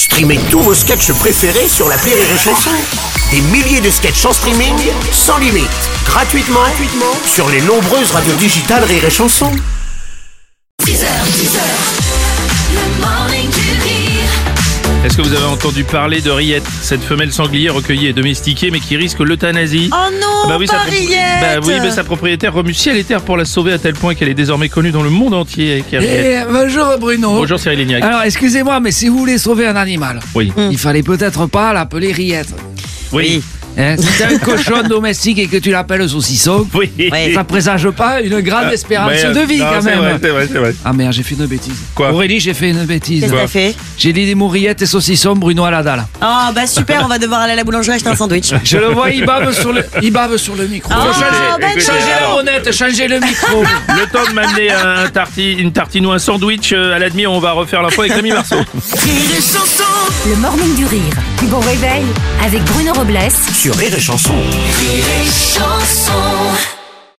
Streamez tous vos sketchs préférés sur l'appli Rire et Chanson. Des milliers de sketchs en streaming, sans limite, gratuitement sur les nombreuses radios digitales Rire et Chanson. 10h, le morning du rire. Est-ce que vous avez entendu parler de Riette, cette femelle sanglier recueillie et domestiquée mais qui risque l'euthanasie? Oh non, pas Riette. Oui, mais sa propriétaire remue ciel et terre pour la sauver à tel point qu'elle est désormais connue dans le monde entier. Bonjour Bruno. Bonjour Cyril Lignac. Alors excusez-moi, mais si vous voulez sauver un animal, Oui. il fallait peut-être pas l'appeler Riette. Oui. Hein, si t'as un cochon domestique et que tu l'appelles saucisson, Oui. ça présage pas une grande espérance Ouais, de vie non, quand c'est même. C'est vrai. Ah merde, j'ai fait une bêtise. Quoi? Aurélie, j'ai fait une bêtise. Qu'est-ce que t'as fait? J'ai dit des mots Riette et saucisson, Bruno à la dalle. Oh bah super, on va devoir aller à la boulangerie acheter un sandwich. Je le vois, il bave sur le micro. Oh, écoutez, Changez la alors, bonnette, changez le micro. Le temps de m'amener une tartine ou un sandwich, à la demi on va refaire l'info avec Rémi Marceau. Le morning du rire. Du bon réveil avec Bruno Robles Sur Rire et Chanson. Rire et